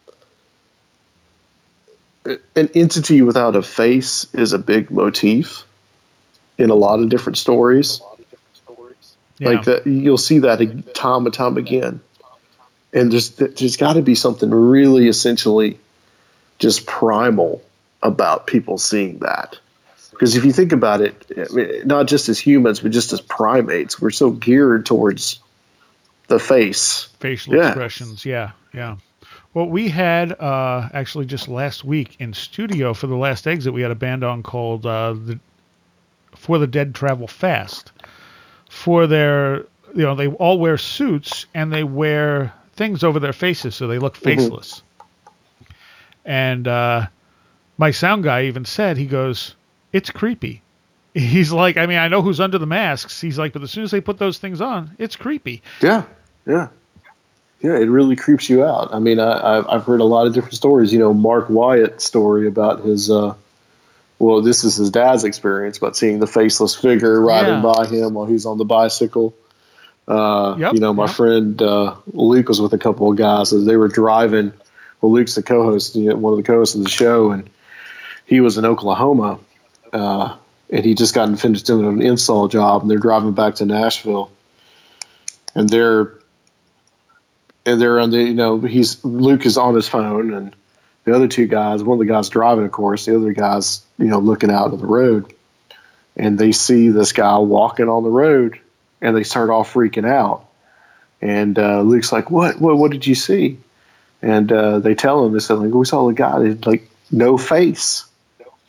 an entity without a face is a big motif in a lot of different stories. Yeah. Like that, you'll see that time and time again. And there's got to be something really essentially just primal about people seeing that. Because if you think about it, not just as humans, but just as primates, we're so geared towards the face. Facial expressions, yeah. Well, we had, actually just last week in studio for The Last Exit, we had a band on called For the Dead Travel Fast. For their, they all wear suits, and they wear things over their faces so they look faceless. And my sound guy even said, he goes, it's creepy. He's like, I know who's under the masks. He's like, but as soon as they put those things on, it's creepy. Yeah, it really creeps you out. I've heard a lot of different stories. Mark Wyatt's story about his this is his dad's experience, but seeing the faceless figure riding by him while he's on the bicycle. My friend Luke was with a couple of guys as they were driving. Well, Luke's the co-host, one of the co-hosts of the show, and he was in Oklahoma, and he just gotten finished doing an install job, and they're driving back to Nashville, and they're on the Luke is on his phone, and the other two guys, one of the guys driving, of course, the other guy's looking out on the road, and they see this guy walking on the road. And they start all freaking out. And Luke's like, what did you see? And they tell him, they said, we saw a guy that had, no face.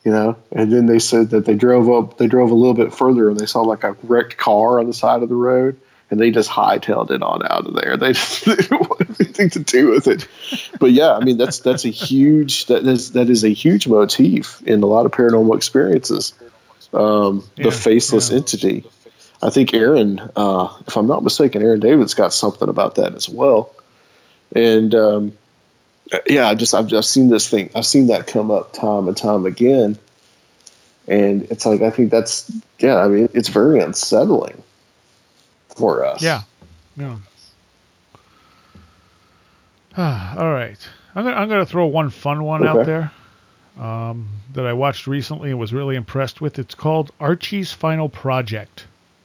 you know. And then they said that they drove a little bit further and they saw like a wrecked car on the side of the road, and they just hightailed it on out of there. They didn't want anything to do with it. But yeah, I mean that's a huge that is a huge motif in a lot of paranormal experiences. The faceless entity. I think Aaron, if I'm not mistaken, Aaron David's got something about that as well. And I've just seen this thing. I've seen that come up time and time again. And it's like, I think I mean, it's very unsettling for us. Yeah. Yeah. All right. I'm gonna throw one fun one out there that I watched recently and was really impressed with. It's called Archie's Final Project.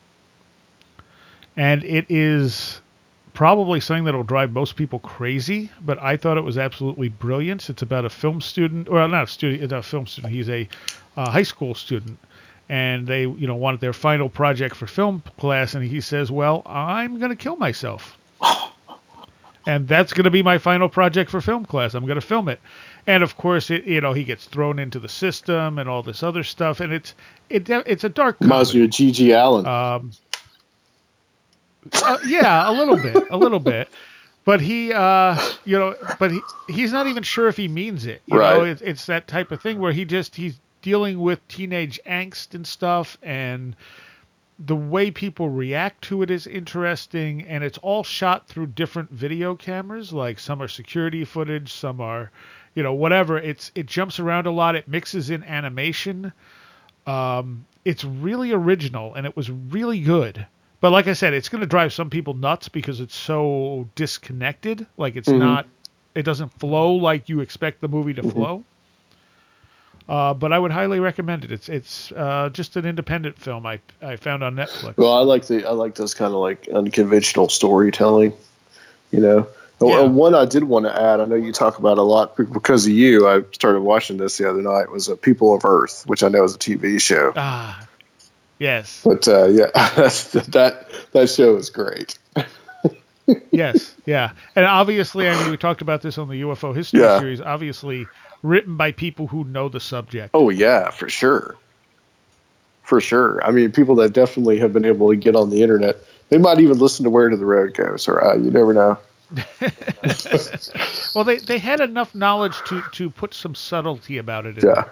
And it is probably something that will drive most people crazy, but I thought it was absolutely brilliant. It's about a film student, or not a student, it's a film student. He's a high school student, and they, wanted their final project for film class, and he says, "Well, I'm going to kill myself, and that's going to be my final project for film class. I'm going to film it." And of course, he gets thrown into the system and all this other stuff, and it's a dark comedy. Reminds me of G.G. Allen. Yeah, a little bit, but he's not even sure if he means it. You know, it's that type of thing where he's dealing with teenage angst and stuff, and the way people react to it is interesting, and it's all shot through different video cameras. Like some are security footage, some are, whatever. It jumps around a lot. It mixes in animation. It's really original, and it was really good. But like I said, it's going to drive some people nuts because it's so disconnected. Like it's not, it doesn't flow like you expect the movie to flow. But I would highly recommend it. It's just an independent film I found on Netflix. Well, I like this kind of like unconventional storytelling. One I did want to add. I know you talk about a lot because of you. I started watching this the other night. Was People of Earth, which I know is a TV show. Yes. But that show is great. Yes, yeah. And obviously, we talked about this on the UFO History series, obviously written by people who know the subject. Oh, yeah, for sure. For sure. I mean, people that definitely have been able to get on the internet. They might even listen to Where Did the Road Go? So you never know. Well, they had enough knowledge to put some subtlety about it. Yeah.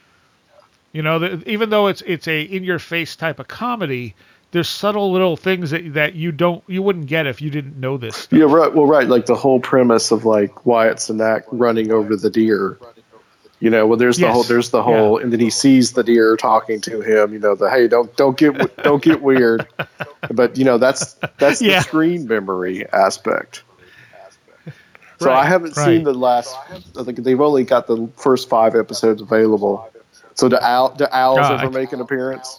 Even though it's a in-your-face type of comedy, there's subtle little things that you wouldn't get if you didn't know this stuff. Yeah, right. Well, right, like the whole premise of like Wyatt Cenac running over the deer. There's the whole, and then he sees the deer talking to him. Hey, don't get weird. But that's the screen memory aspect. So I haven't seen the last. I think they've only got the first 5 episodes available. So do owls ever make an appearance?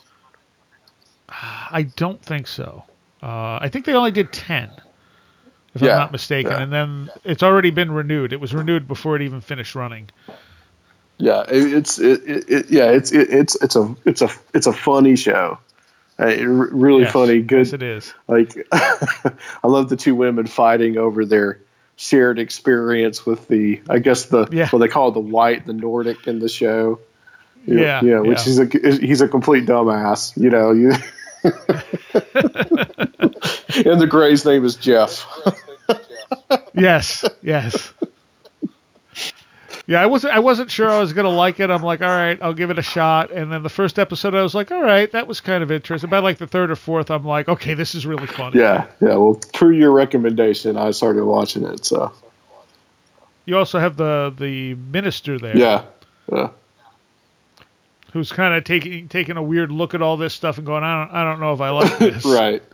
I don't think so. I think they only did 10, if I'm not mistaken, and then it's already been renewed. It was renewed before it even finished running. Yeah, it's a funny show. Really funny, good. Yes, it is. Like I love the 2 women fighting over their shared experience with what they call it, the Nordic in the show. Which he's a complete dumbass, and the Gray's name is Jeff. Yes. Yeah, I wasn't sure I was gonna like it. I'm like, all right, I'll give it a shot. And then the first episode, I was like, all right, that was kind of interesting. By like the 3rd or 4th, I'm like, okay, this is really funny. Yeah. Well, through your recommendation, I started watching it. So you also have the minister there. Yeah. Who's kind of taking a weird look at all this stuff and going, I don't know if I like this. Right.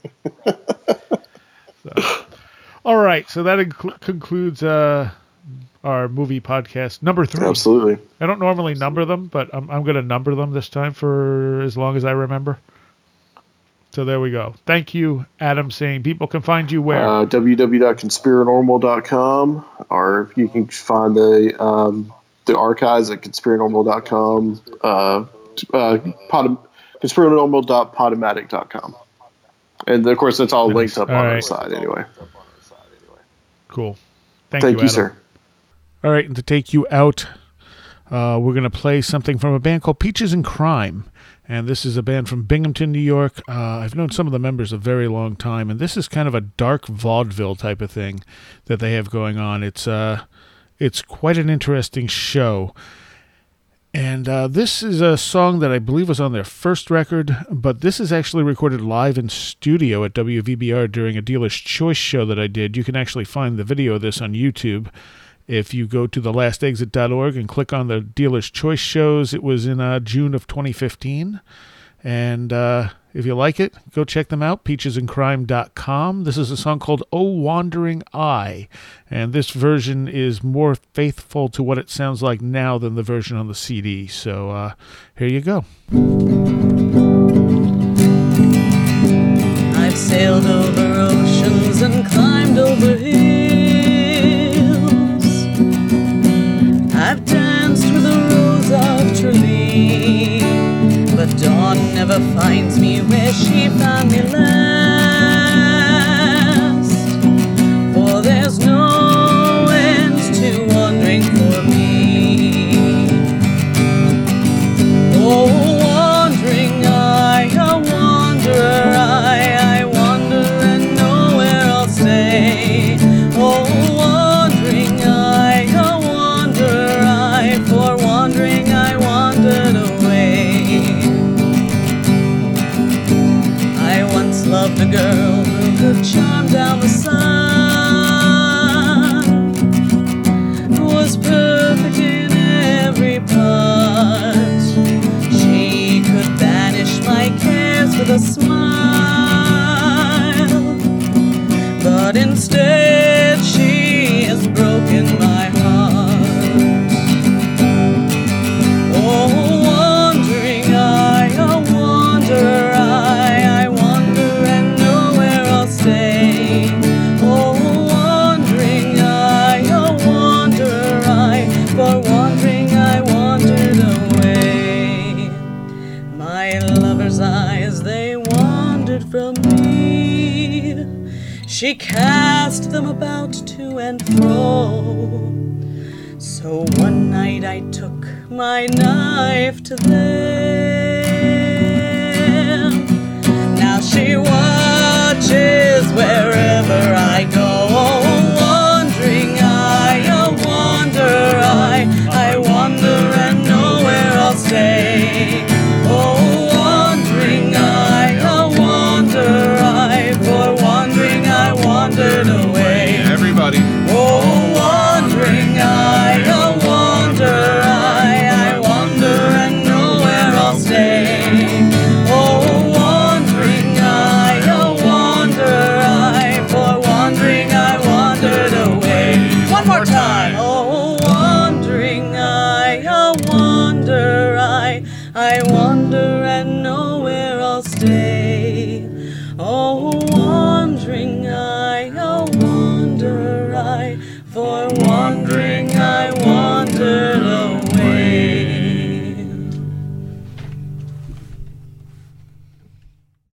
All right, so that concludes our movie podcast number 3. Absolutely. I don't normally number them, but I'm going to number them this time for as long as I remember. So there we go. Thank you, Adam Sane. People can find you where? www.conspiranormal.com, or you can find the archives at conspiranormal.com, conspiranormal.podomatic.com. And of course, that's all linked up on our site anyway. Cool. Thank you, Adam. sir. All right, and to take you out we're going to play something from a band called Peaches and Crime. And this is a band from Binghamton, New York. I've known some of the members a very long time, and this is kind of a dark vaudeville type of thing that they have going on. It's quite an interesting show. And this is a song that I believe was on their first record, but this is actually recorded live in studio at WVBR during a Dealer's Choice show that I did. You can actually find the video of this on YouTube. If you go to thelastexit.org and click on the Dealer's Choice shows, it was in June of 2015. And if you like it, go check them out, peachesandcrime.com. This is a song called "Oh Wandering Eye," and this version is more faithful to what it sounds like now than the version on the CD. So here you go. I've sailed over oceans and climbed over hills. I've danced with a rose of Tralee, but dawn never finds me where she found me last. For there's no end to wandering for me. Oh, wandering I, a wanderer I wander and nowhere I'll stay. Oh, wandering I, a wanderer I, for wandering I wandered away. I once loved a girl who could charm down the sun, who was perfect in every part. She could banish my cares with a smile, but instead she has broken my heart. Oh, wandering I, a wanderer I wander and nowhere I'll stay. Oh, wandering I, a wanderer I, for wandering I wandered away. My lover's eyes, they wandered from me. She cast them about to and fro. So one night I took my knife to them. Now she watches wherever I go. Oh, wandering I, a wanderer I wander and nowhere I'll stay. Oh, wandering I, a wanderer I, for wandering I wandered away. Everybody. Oh, wandering I, a wanderer I wander and nowhere I'll stay. Oh, wandering I, a wanderer I, for wandering I wandered away. One more time. Oh, wandering I, a wanderer I wander and nowhere I'll stay. Oh, wandering I, a wanderer I, for